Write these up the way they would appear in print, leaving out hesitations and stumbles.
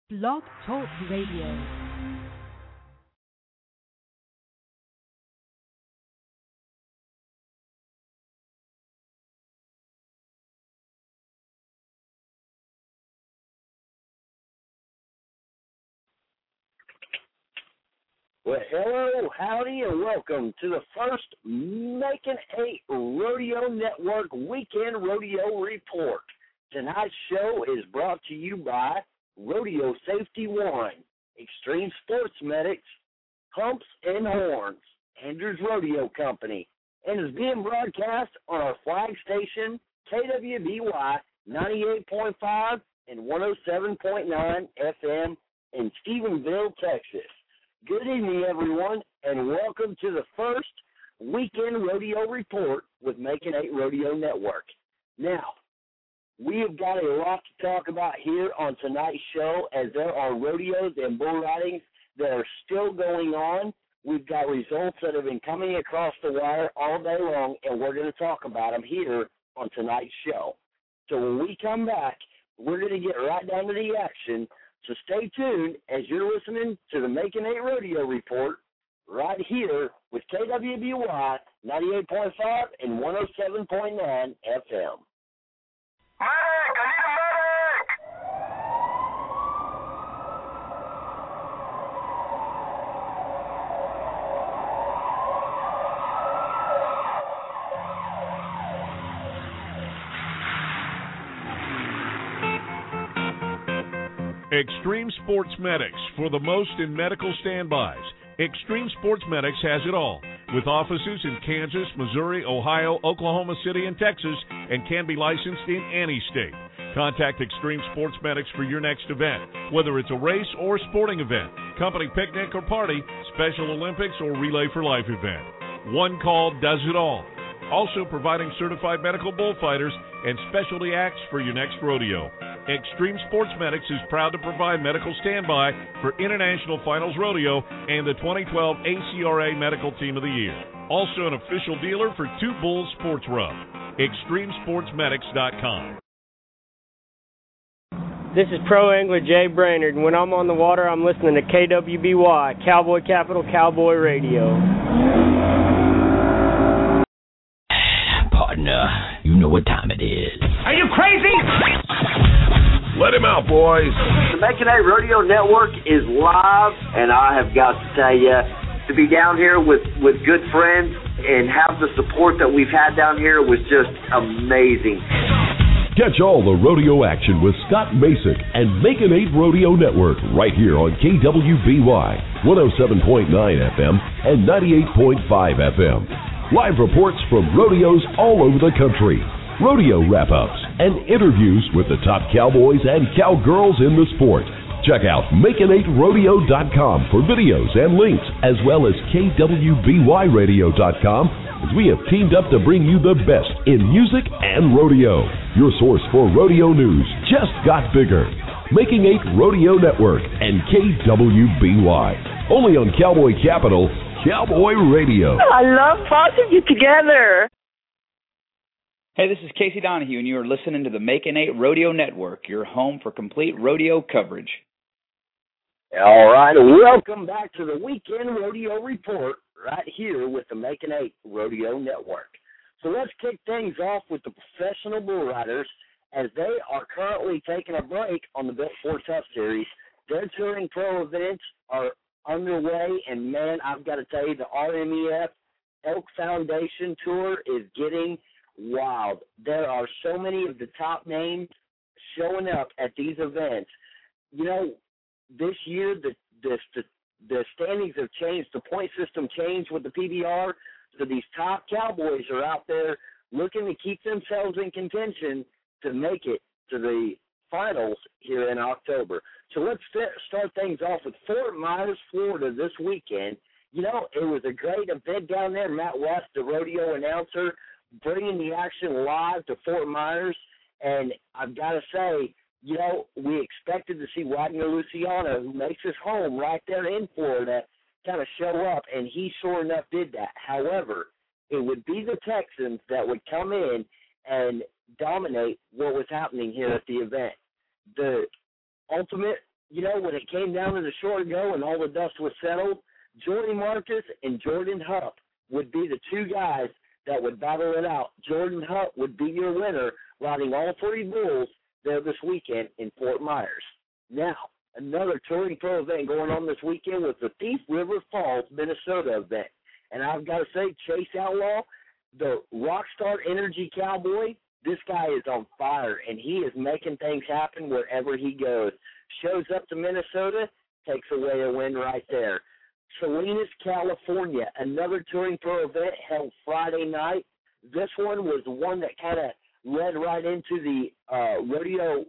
Blog Talk Radio. Well, hello, howdy, and welcome to the first Making 8 Rodeo Network Weekend Rodeo Report. Tonight's show is brought to you by Rodeo Safety One, Extreme Sports Medics, Humps and Horns, Andrews Rodeo Company, and is being broadcast on our flag station, KWBY 98.5 and 107.9 FM in Stephenville, Texas. Good evening, everyone, and welcome to the first Weekend Rodeo Report with Making 8 Rodeo Network. Now, we have got a lot to talk about here on tonight's show, as there are rodeos and bull ridings that are still going on. We've got results that have been coming across the wire all day long, and we're going to talk about them here on tonight's show. So when we come back, we're going to get right down to the action. So stay tuned as you're listening to the Making 8 Rodeo Report right here with KWBY 98.5 and 107.9 FM. Medic! I need a medic! Extreme Sports Medics, for the most in medical standbys. Extreme Sports Medics has it all, with offices in Kansas, Missouri, Ohio, Oklahoma City, and Texas, and can be licensed in any state. Contact Extreme Sports Medics for your next event, whether it's a race or sporting event, company picnic or party, Special Olympics or Relay for Life event. One call does it all. Also providing certified medical bullfighters and specialty acts for your next rodeo. Extreme Sports Medics is proud to provide medical standby for International Finals Rodeo and the 2012 ACRA Medical Team of the Year. Also an official dealer for Two Bulls Sports Rub. ExtremeSportsMedics.com. This is Pro Angler Jay Brainerd, and when I'm on the water, I'm listening to KWBY, Cowboy Capital Cowboy Radio. Partner, you know what time it is. Are you crazy? Let him out, boys. The Making 8 Rodeo Network is live, and I have got to tell you, to be down here with good friends and have the support that we've had down here was just amazing. Catch all the rodeo action with Scott Masick and Making 8 Rodeo Network right here on KWBY 107.9 FM and 98.5 FM. Live reports from rodeos all over the country, rodeo wrap-ups, and interviews with the top cowboys and cowgirls in the sport. Check out Making8Rodeo.com for videos and links, as well as KWBYRadio.com, as we have teamed up to bring you the best in music and rodeo. Your source for rodeo news just got bigger. Making 8 Rodeo Network and KWBY. Only on Cowboy Capital, Cowboy Radio. I love both of you together. Hey, this is Casey Donahue, and you are listening to the Making 8 Rodeo Network, your home for complete rodeo coverage. All right, welcome back to the Weekend Rodeo Report right here with the Making 8 Rodeo Network. So let's kick things off with the professional bull riders, as they are currently taking a break on the Built Ford Tough Series. Their touring pro events are underway, and man, I've got to tell you, the RMEF Elk Foundation Tour is getting wild. There are so many of the top names showing up at these events. You know, this year the standings have changed. The point system changed with the PBR, so these top cowboys are out there looking to keep themselves in contention to make it to the finals here in October. So let's start things off with Fort Myers, Florida this weekend. You know, it was a great event down there. Matt West, the rodeo announcer, bringing the action live to Fort Myers. And I've got to say, you know, we expected to see Wagner Luciano, who makes his home right there in Florida, kind of show up, and he sure enough did that. However, it would be the Texans that would come in and dominate what was happening here at the event. The ultimate when it came down to the short go and all the dust was settled, Jordy Marcus and Jordan Hupp would be the two guys that would battle it out. Jordan Hupp would be your winner, riding all 3 bulls there this weekend in Fort Myers. Now, another Touring Pro event going on this weekend was the Thief River Falls, Minnesota event. And I've got to say, Chase Outlaw, the Rockstar Energy Cowboy, this guy is on fire, and he is making things happen wherever he goes. Shows up to Minnesota, takes away a win right there. Salinas, California, another Touring Pro event held Friday night. This one was the one that kind of led right into the Rodeo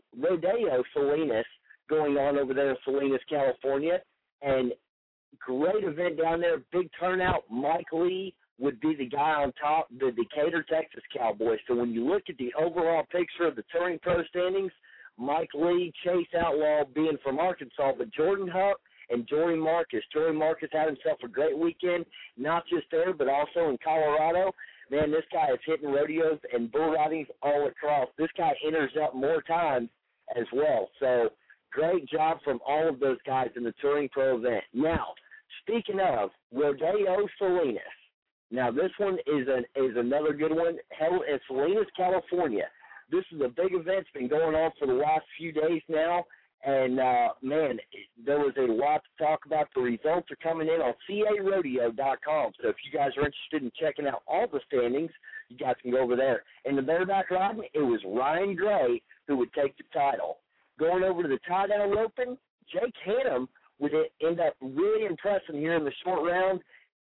Salinas going on over there in Salinas, California. And great event down there, big turnout. Mike Lee would be the guy on top, the Decatur, Texas Cowboys. So when you look at the overall picture of the Touring Pro standings, Mike Lee, Chase Outlaw being from Arkansas, but Jordan Hupp and Jordy Marcus. Jordy Marcus had himself a great weekend, not just there, but also in Colorado. Man, this guy is hitting rodeos and bull ridings all across. This guy enters up more times as well. So great job from all of those guys in the Touring Pro event. Now, speaking of Rodeo Salinas, now this one is another good one, held in Salinas, California. This is a big event. It's been going on for the last few days now. And, man, there was a lot to talk about. The results are coming in on carodeo.com. So if you guys are interested in checking out all the standings, you guys can go over there. In the bareback riding, it was Ryan Gray who would take the title. Going over to the tie-down roping, Jake Hannum would end up really impressing here in the short round.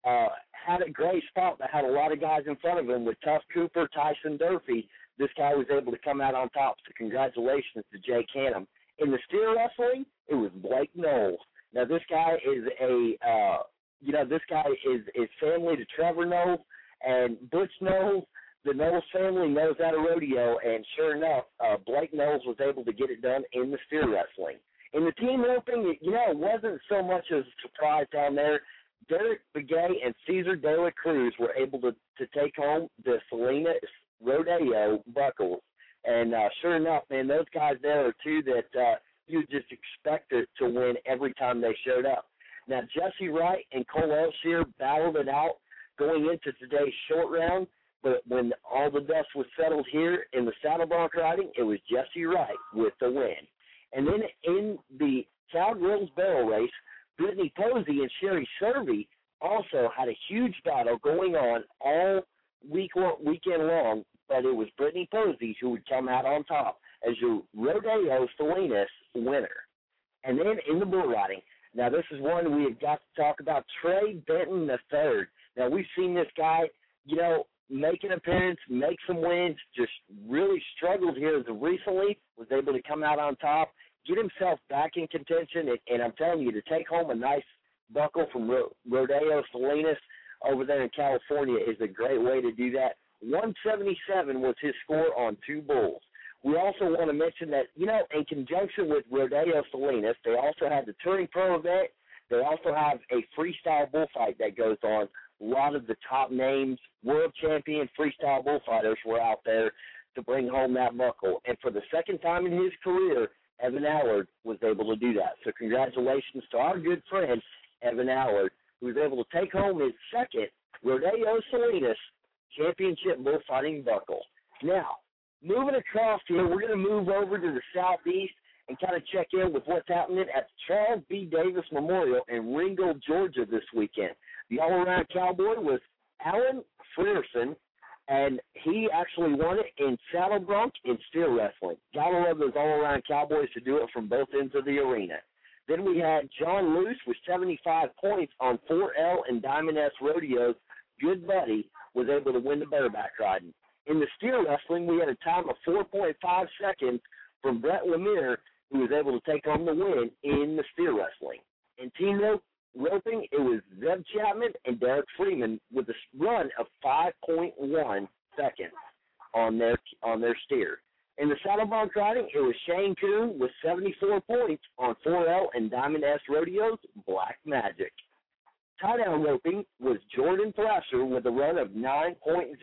Had a great spot, but had a lot of guys in front of him with Tuff Cooper, Tyson Durfee. This guy was able to come out on top. So congratulations to Jake Hannum. In the steer wrestling, it was Blake Knowles. Now, this guy is is family to Trevor Knowles and Butch Knowles. The Knowles family knows how to rodeo, and sure enough, Blake Knowles was able to get it done in the steer wrestling. In the team roping, it wasn't so much as a surprise down there. Derek Begay and Cesar De La Cruz were able to take home the Salinas Rodeo buckles. And sure enough, man, those guys there are two that you just expected to win every time they showed up. Now, Jesse Wright and Cole Elshier battled it out going into today's short round, but when all the dust was settled here in the saddle bronc riding, it was Jesse Wright with the win. And then in the Cowgirls barrel race, Brittany Posey and Sherry Servey also had a huge battle going on all weekend long, but it was Brittany Posey who would come out on top as your Rodeo Salinas winner. And then in the bull riding, now this is one we have got to talk about, Trey Benton III. Now we've seen this guy, make an appearance, make some wins, just really struggled here as of recently, was able to come out on top, get himself back in contention, and I'm telling you, to take home a nice buckle from Rodeo Salinas over there in California is a great way to do that. 177 was his score on 2 bulls. We also want to mention that, in conjunction with Rodeo Salinas, they also had the Touring Pro event. They also have a freestyle bullfight that goes on. A lot of the top names, world champion freestyle bullfighters were out there to bring home that buckle. And for the second time in his career, Evan Allard was able to do that. So congratulations to our good friend, Evan Allard, who was able to take home his second Rodeo Salinas championship bullfighting buckle. Now, moving across here, we're going to move over to the southeast and kind of check in with what's happening at the Charles B. Davis Memorial in Ringgold, Georgia this weekend. The all-around cowboy was Alan Frierson, and he actually won it in saddle bronc and steer wrestling. Gotta love those all-around cowboys to do it from both ends of the arena. Then we had John Luce with 75 points on 4L and Diamond S Rodeos. Good buddy was able to win the bareback riding. In the steer wrestling, we had a time of 4.5 seconds from Brett Lemire, who was able to take home the win in the steer wrestling. In team roping, it was Zeb Chapman and Derek Freeman with a run of 5.1 seconds on their steer. In the saddle bronc riding, it was Shane Coon with 74 points on 4L and Diamond S Rodeos Black Magic. Tie-down roping was Jordan Thrasher with a run of 9.0.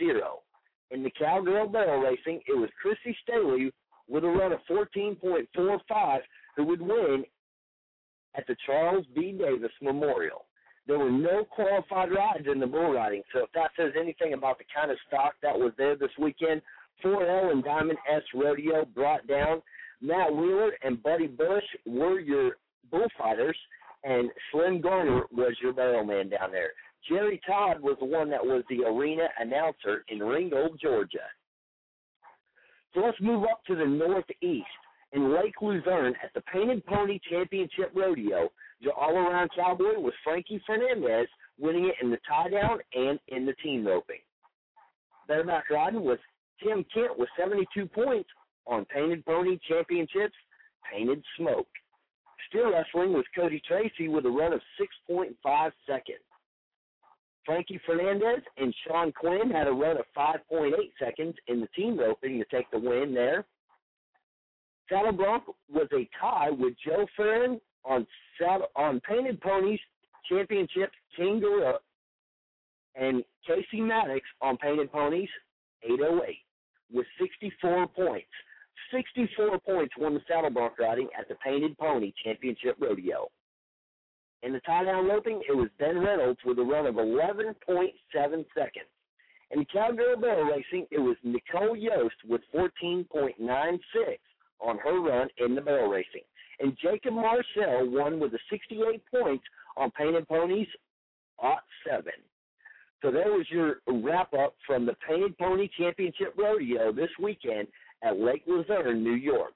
In the cowgirl barrel racing, it was Chrissy Staley with a run of 14.45 who would win at the Charles B. Davis Memorial. There were no qualified rides in the bull riding, so if that says anything about the kind of stock that was there this weekend, 4L and Diamond S Rodeo brought down. Matt Wheeler and Buddy Bush were your bullfighters, and Slim Garner was your barrelman down there. Jerry Todd was the one that was the arena announcer in Ringgold, Georgia. So let's move up to the northeast. In Lake Luzerne at the Painted Pony Championship Rodeo, your all-around cowboy was Frankie Fernandez, winning it in the tie-down and in the team roping. Bareback riding was Tim Kent with 72 points on Painted Pony Championships, Painted Smoke. Steer wrestling was Cody Tracy with a run of 6.5 seconds. Frankie Fernandez and Sean Quinn had a run of 5.8 seconds in the team roping to take the win there. Saddle Bronc was a tie with Joe Farron on Painted Ponies Championship King Gorilla and Casey Maddox on Painted Ponies 808 with 64 points. 64 points won the Saddle Bronc riding at the Painted Pony Championship Rodeo. In the tie-down roping, it was Ben Reynolds with a run of 11.7 seconds. In Cowgirl Barrel Racing, it was Nicole Yost with 14.96 on her run in the barrel racing. And Jacob Marcel won with 68 points on Painted Ponies 7. So there was your wrap-up from the Painted Pony Championship Rodeo this weekend at Lake Luzerne, New York.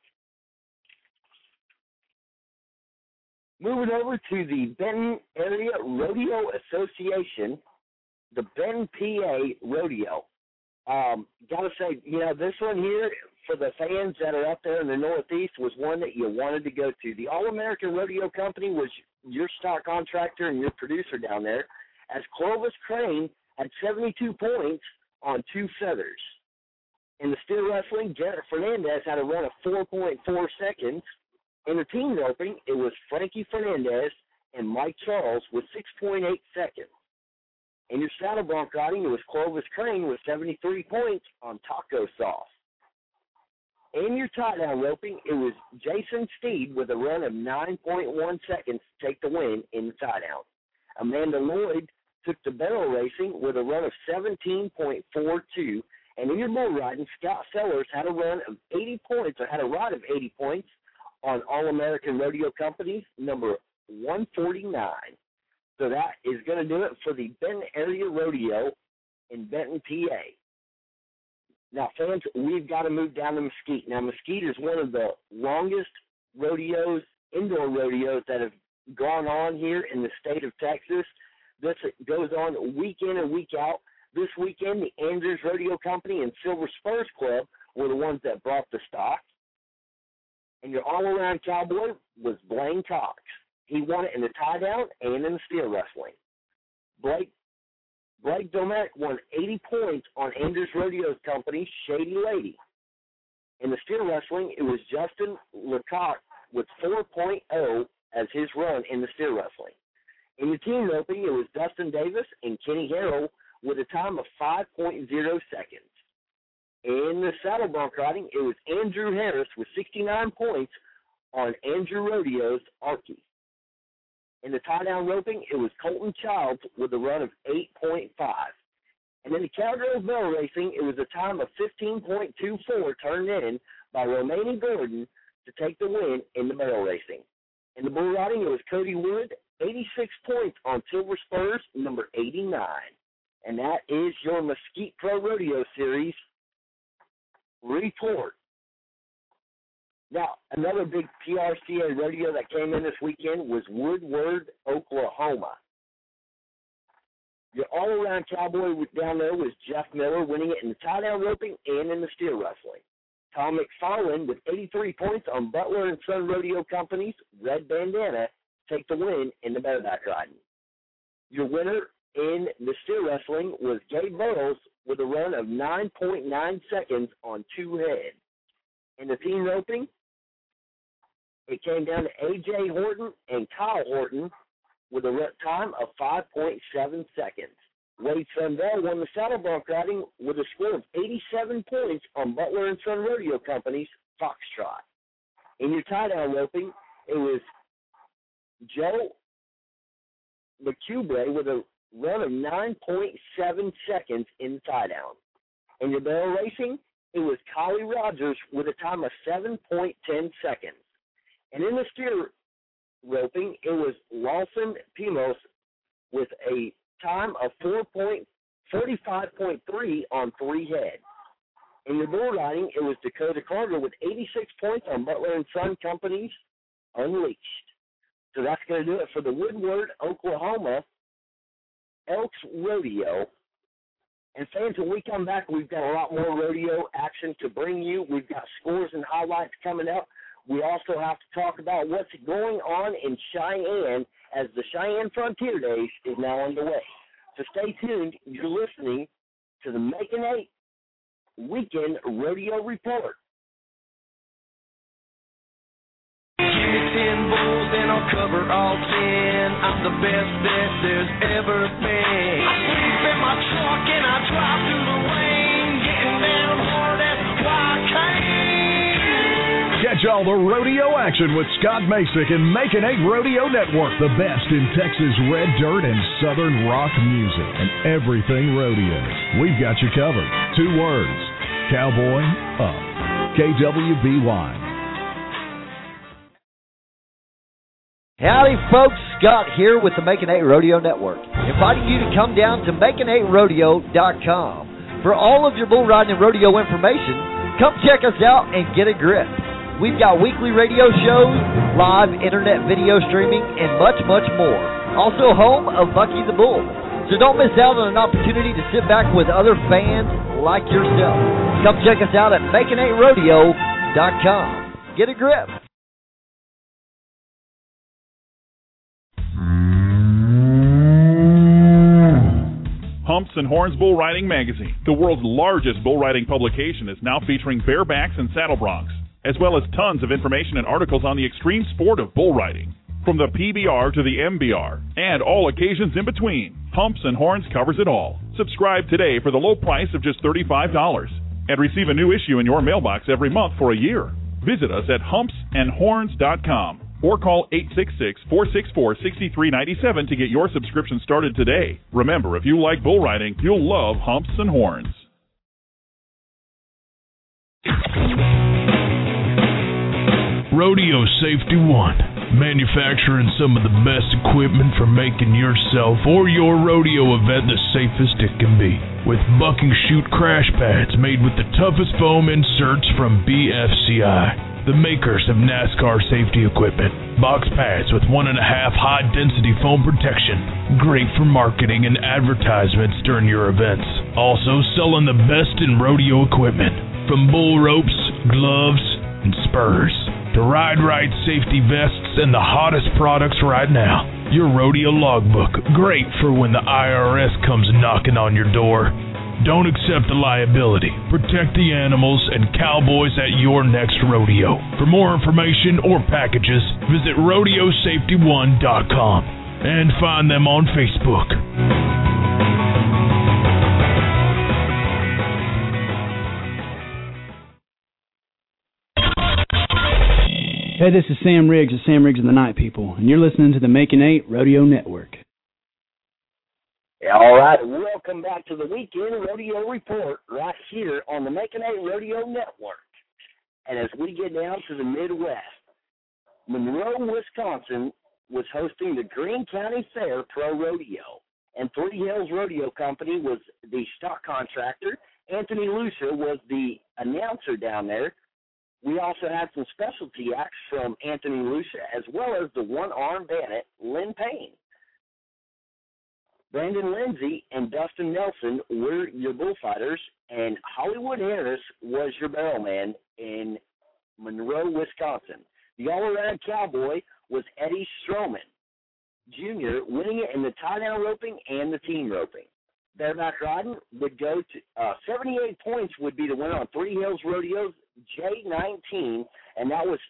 Moving over to the Benton Area Rodeo Association, the Benton, PA Rodeo. Gotta say, this one here, for the fans that are up there in the Northeast, was one that you wanted to go to. The All-American Rodeo Company was your stock contractor and your producer down there, as Clovis Crane had 72 points on 2 feathers. In the steer wrestling, Garrett Fernandez had a run of 4.4 seconds. In the team roping, it was Frankie Fernandez and Mike Charles with 6.8 seconds. In your saddle bronc riding, it was Clovis Crane with 73 points on taco sauce. In your tie-down roping, it was Jason Steed with a run of 9.1 seconds to take the win in the tie-down. Amanda Lloyd took the barrel racing with a run of 17.42. And in your bull riding, Scott Sellers had a run of 80 points, or had a ride of 80 points on All-American Rodeo Company, number 149. So that is going to do it for the Benton Area Rodeo in Benton, PA. Now, fans, we've got to move down to Mesquite. Now, Mesquite is one of the longest rodeos, indoor rodeos, that have gone on here in the state of Texas. This goes on week in and week out. This weekend, the Andrews Rodeo Company and Silver Spurs Club were the ones that brought the stock. And your all-around cowboy was Blaine Cox. He won it in the tie-down and in the steer wrestling. Blake Domek won 80 points on Andrews Rodeo Company's Shady Lady. In the steer wrestling, it was Justin Lecoq with 4.0 as his run in the steer wrestling. In the team roping, it was Dustin Davis and Kenny Harrell with a time of 5.0 seconds. In the saddle bronc riding, it was Andrew Harris with 69 points on Andrew Rodeo's Archie. In the tie-down roping, it was Colton Childs with a run of 8.5. And in the Cowgirls Barrel Racing, it was a time of 15.24 turned in by Romani Gordon to take the win in the barrel racing. In the bull riding, it was Cody Wood, 86 points on Silver Spurs, number 89. And that is your Mesquite Pro Rodeo Series report. Now, another big PRCA rodeo that came in this weekend was Woodward, Oklahoma. Your all-around cowboy down there was Jeff Miller, winning it in the tie-down roping and in the steer wrestling. Tom McFarland with 83 points on Butler and Son Rodeo Company's Red Bandana take the win in the bareback riding. Your winner in the steer wrestling was Gabe Burrows with a run of 9.9 seconds on 2 head. In the team roping, it came down to A.J. Horton and Kyle Horton with a time of 5.7 seconds. Wade Sundell won the saddle bronc riding with a score of 87 points on Butler and Son Rodeo Company's Foxtrot. In your tie-down roping, it was Joe McCubre with a run of 9.7 seconds in the tie-down. In your barrel racing, it was Collie Rogers with a time of 7.10 seconds. And in the steer roping, it was Lawson Pimos with a time of 45.3 on 3 head. In your bull riding, it was Dakota Carter with 86 points on Butler and Son Company's Unleashed. So that's going to do it for the Woodward, Oklahoma Elks Rodeo. And fans, when we come back, we've got a lot more rodeo action to bring you. We've got scores and highlights coming up. We also have to talk about what's going on in Cheyenne as the Cheyenne Frontier Days is now underway. So stay tuned. You're listening to the Making 8 Weekend Rodeo Report. Give me 10 bulls and I'll cover all 10. I'm the best bet there's ever been. I sleep in my truck and I drive through the rain, getting down hard at Wildcat. Catch all the rodeo action with Scott Masick and Making 8 Rodeo Network, the best in Texas red dirt and southern rock music and everything rodeo. We've got you covered. 2 words, Cowboy Up. KWBY. Howdy, folks. Scott here with the Making 8 Rodeo Network, inviting you to come down to making8rodeo.com. For all of your bull riding and rodeo information, come check us out and get a grip. We've got weekly radio shows, live internet video streaming, and much, much more. Also home of Bucky the Bull. So don't miss out on an opportunity to sit back with other fans like yourself. Come check us out at making8rodeo.com. Get a grip. Humps and Horns Bull Riding Magazine, the world's largest bull riding publication, is now featuring barebacks and saddle broncs, as well as tons of information and articles on the extreme sport of bull riding, from the PBR to the MBR, and all occasions in between. Humps and Horns covers it all. Subscribe today for the low price of just $35 and receive a new issue in your mailbox every month for a year. Visit us at humpsandhorns.com or call 866-464-6397 to get your subscription started today. Remember, if you like bull riding, you'll love Humps and Horns. Rodeo Safety One, manufacturing some of the best equipment for making yourself or your rodeo event the safest it can be. With bucking chute crash pads made with the toughest foam inserts from BFCI. The makers of NASCAR safety equipment. Box pads with 1.5 high-density foam protection. Great for marketing and advertisements during your events. Also selling the best in rodeo equipment. From bull ropes, gloves, and spurs to Ride Right safety vests and the hottest products right now. Your rodeo logbook, great for when the IRS comes knocking on your door. Don't accept the liability. Protect the animals and cowboys at your next rodeo. For more information or packages, visit RodeoSafety1.com and find them on Facebook. Hey, this is Sam Riggs of Sam Riggs and the Night People, and you're listening to the Making 8 Rodeo Network. All right, welcome back to the Weekend Rodeo Report right here on the Making 8 Rodeo Network. And as we get down to the Midwest, Monroe, Wisconsin was hosting the Greene County Fair Pro Rodeo, and Three Hills Rodeo Company was the stock contractor. Anthony Lucia was the announcer down there. We also had some specialty acts from Anthony Lucia, as well as the one-armed bandit, Lynn Payne. Brandon Lindsay and Dustin Nelson were your bullfighters, and Hollywood Harris was your barrelman in Monroe, Wisconsin. The all-around cowboy was Eddie Stroman, Jr., winning it in the tie-down roping and the team roping. Bareback riding would go to 78 points would be the winner on Three Hills Rodeo's J19, and that was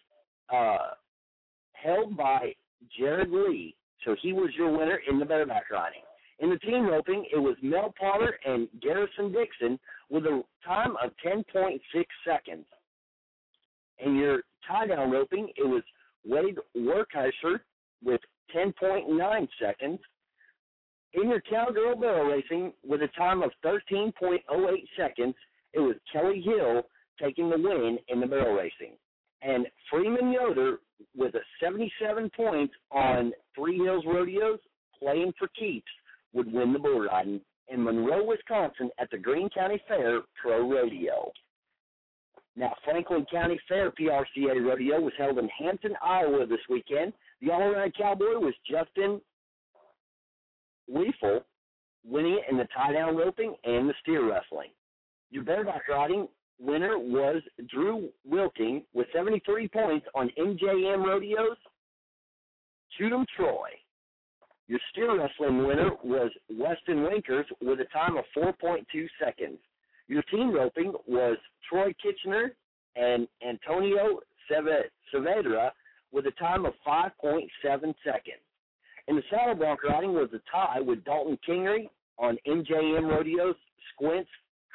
held by Jared Lee. So he was your winner in the bareback riding. In the team roping, it was Mel Potter and Garrison Dixon with a time of 10.6 seconds. In your tie-down roping, it was Wade Werkheiser with 10.9 seconds. In your cowgirl barrel racing with a time of 13.08 seconds, it was Kelly Hill taking the win in the barrel racing. And Freeman Yoder with a 77 points on Three Hills Rodeos, playing for keeps, would win the bull riding in Monroe, Wisconsin at the Greene County Fair Pro Rodeo. Now, Franklin County Fair PRCA Rodeo was held in Hampton, Iowa this weekend. The all-around cowboy was Justin Weifel, winning it in the tie-down roping and the steer wrestling. Your bareback riding winner was Drew Wilking with 73 points on MJM Rodeos, Chudum Troy. Your steer wrestling winner was Weston Winkers with a time of 4.2 seconds. Your team roping was Troy Kitchener and Antonio Saavedra with a time of 5.7 seconds. In the saddle bronc riding was a tie with Dalton Kingery on MJM Rodeos, Squints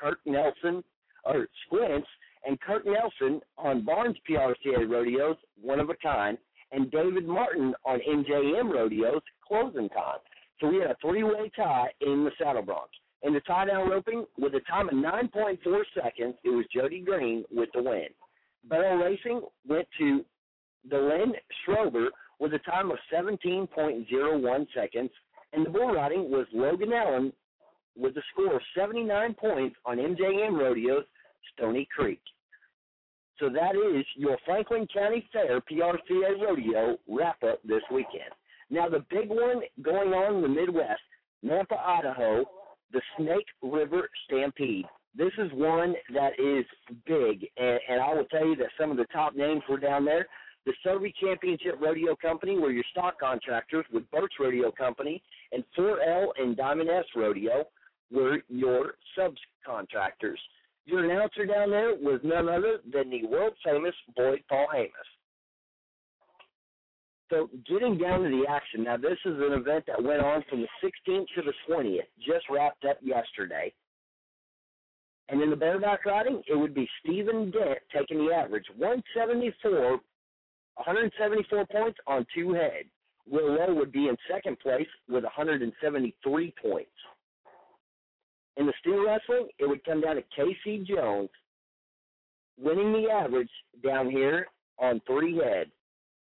and Kurt Nelson on Barnes PRCA Rodeos, One of a Kind, and David Martin on MJM Rodeos, Closing Time. So we had a three-way tie in the saddle bronc. In the tie-down roping, with a time of 9.4 seconds, it was Jody Green with the win. Barrel racing went to Delyn Schroeder with a time of 17.01 seconds, and the bull riding was Logan Allen with a score of 79 points on MJM Rodeos, Stony Creek. So that is your Franklin County Fair PRCA Rodeo wrap-up this weekend. Now the big one going on in the Midwest, Nampa, Idaho, the Snake River Stampede. This is one that is big, and I will tell you that some of the top names were down there. The Sobe Championship Rodeo Company were your stock contractors, with Birch Rodeo Company and 4L and Diamond S Rodeo were your subcontractors. Your announcer down there was none other than the world-famous Boyd Paul Amos. So getting down to the action, now this is an event that went on from the 16th to the 20th, just wrapped up yesterday. And in the bareback riding, it would be Stephen Dent taking the average, 174 points on two head. Will Lowe would be in second place with 173 points. In the steer wrestling, it would come down to Casey Jones winning the average down here on three head.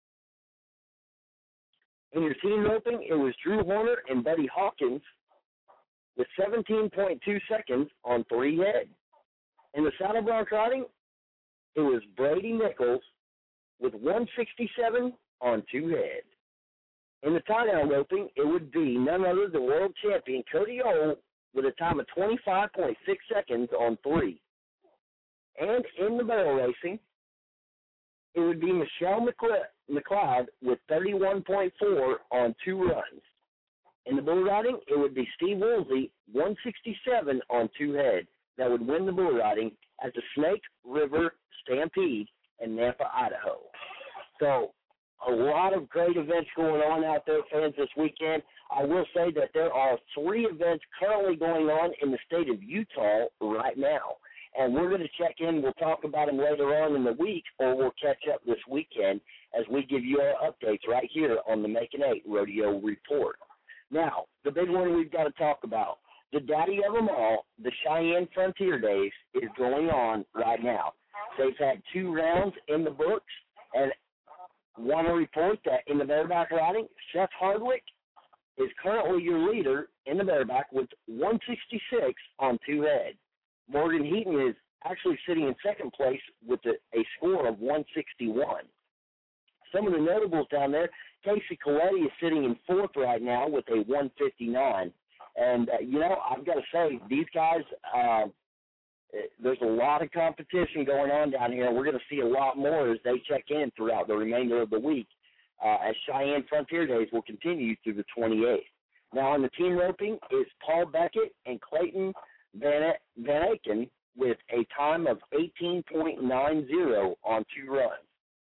In your team roping, it was Drew Horner and Buddy Hawkins with 17.2 seconds on three head. In the saddle bronc riding, it was Brady Nichols with 167 on two head. In the tie-down roping, it would be none other than world champion Cody O with a time of 25.6 seconds on three. And in the barrel racing, it would be Michelle McLeod with 31.4 on two runs. In the bull riding, it would be Steve Woolsey, 167 on two head, that would win the bull riding at the Snake River Stampede in Nampa, Idaho. So a lot of great events going on out there, fans, this weekend. I will say that there are 3 events currently going on in the state of Utah right now. And we're going to check in. We'll talk about them later on in the week, or we'll catch up this weekend as we give you our updates right here on the Making 8 Rodeo Report. Now, the big one we've got to talk about, the daddy of them all, the Cheyenne Frontier Days, is going on right now. They've had 2 rounds in the books, and want to report that in the bareback riding, Seth Hardwick is currently your leader in the bareback with 166 on two head. Morgan Heaton is actually sitting in second place with a score of 161. Some of the notables down there, Casey Coletti is sitting in fourth right now with a 159. And, I've got to say, these guys, there's a lot of competition going on down here, and we're going to see a lot more as they check in throughout the remainder of the week as Cheyenne Frontier Days will continue through the 28th. Now, on the team roping is Paul Beckett and Clayton Van Aken with a time of 18.90 on 2 runs.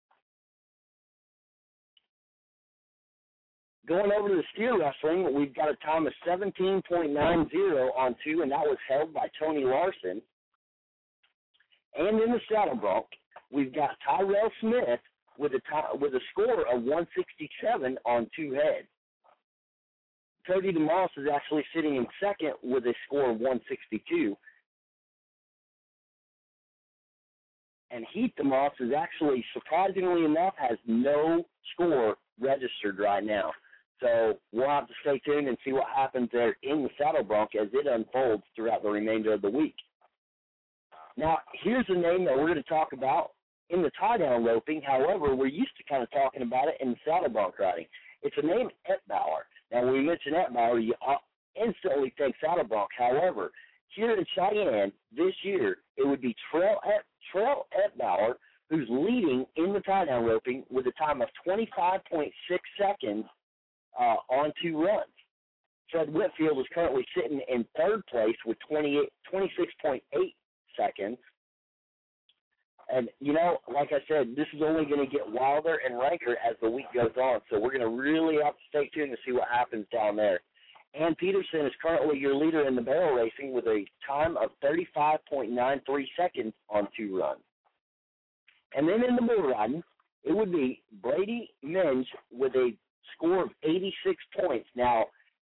Going over to the steer wrestling, we've got a time of 17.90 on 2, and that was held by Tony Larson. And in the saddle bronc, we've got Tyrell Smith with a score of 167 on 2 head. Cody DeMoss is actually sitting in second with a score of 162. And Heath DeMoss is actually, surprisingly enough, has no score registered right now. So we'll have to stay tuned and see what happens there in the Saddle Bronc as it unfolds throughout the remainder of the week. Now, here's a name that we're going to talk about in the tie-down roping. However, we're used to kind of talking about it in the Saddle Bronc riding. It's a name, Etbauer. Now, when we mention Etbauer, you instantly think Saddle Bronc. However, here in Cheyenne this year, it would be Trail Etbauer, who's leading in the tie-down roping with a time of 25.6 seconds on 2 runs. Fred Whitfield is currently sitting in third place with 26.8 seconds. And, you know, like I said, this is only going to get wilder and ranker as the week goes on, so we're going to really have to stay tuned to see what happens down there. Ann Peterson is currently your leader in the barrel racing with a time of 35.93 seconds on 2 runs. And then in the bull riding, it would be Brady Minge with a score of 86 points. Now,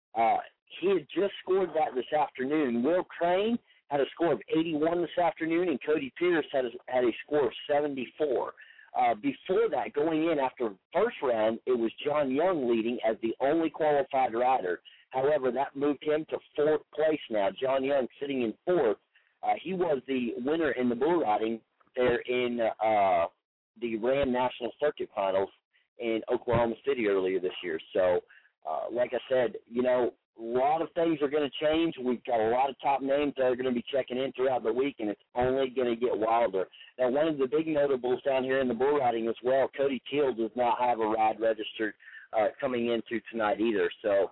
he had just scored that this afternoon. Will Crane had a score of 81 this afternoon, and Cody Pierce had a score of 74. Before that, going in after first round, it was John Young leading as the only qualified rider. However, that moved him to 4th place now. John Young sitting in 4th. He was the winner in the bull riding there in the Ram National Circuit Finals in Oklahoma City earlier this year. So, like I said, you know, a lot of things are going to change. We've got a lot of top names that are going to be checking in throughout the week, and it's only going to get wilder. Now, one of the big notables down here in the bull riding as well, Cody Teal does not have a ride registered coming into tonight either. So,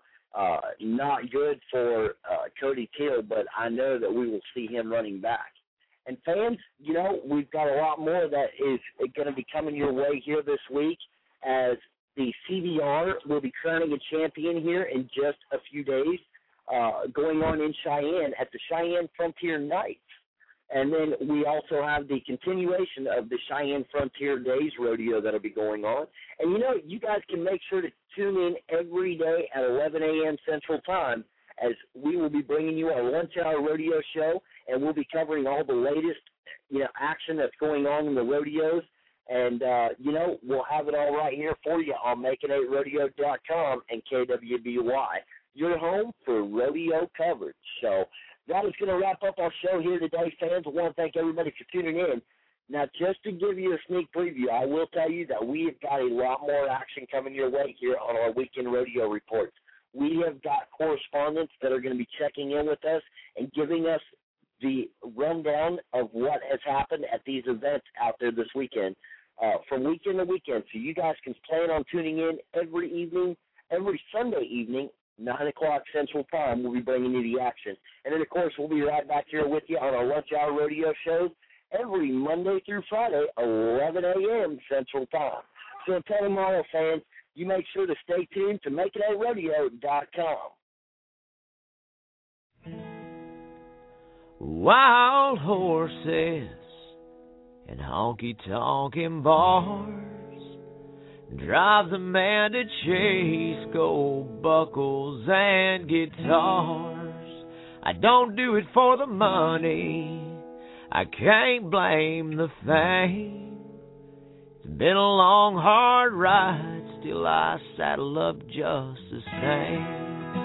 not good for Cody Teal, but I know that we will see him running back. And fans, you know, we've got a lot more that is going to be coming your way here this week as the CVR will be crowning a champion here in just a few days, going on in Cheyenne at the Cheyenne Frontier Nights. And then we also have the continuation of the Cheyenne Frontier Days Rodeo that will be going on. And, you know, you guys can make sure to tune in every day at 11 a.m. Central Time as we will be bringing you our lunch-hour rodeo show, and we'll be covering all the latest, you know, action that's going on in the rodeos. And, you know, we'll have it all right here for you on Making8Rodeo.com and KWBY, your home for rodeo coverage. So that is going to wrap up our show here today, fans. I want to thank everybody for tuning in. Now, just to give you a sneak preview, I will tell you that we have got a lot more action coming your way here on our weekend rodeo reports. We have got correspondents that are going to be checking in with us and giving us the rundown of what has happened at these events out there this weekend, from weekend to weekend. So you guys can plan on tuning in every evening, every Sunday evening, 9 o'clock Central Time. We'll be bringing you the action. And then, of course, we'll be right back here with you on our lunch hour rodeo shows every Monday through Friday, 11 a.m. Central Time. So until tomorrow, fans, you make sure to stay tuned to MakingItRodeo.com. Wild horses and honky-tonkin' bars drive the man to chase gold buckles and guitars. I don't do it for the money, I can't blame the fame. It's been a long, hard ride, still I saddle up just the same.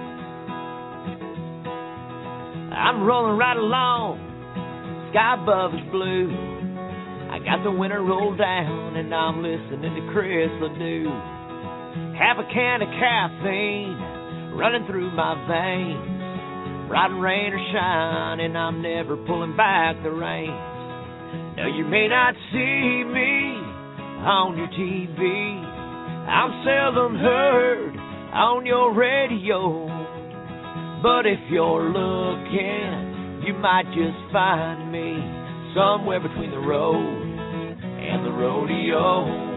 I'm rolling right along, sky above is blue. I got the winter rolled down and I'm listening to Chris Ledoux. Half a can of caffeine running through my veins. Riding rain or shine and I'm never pulling back the reins. Now you may not see me on your TV, I'm seldom heard on your radio, but if you're looking, you might just find me somewhere between the road and the rodeo.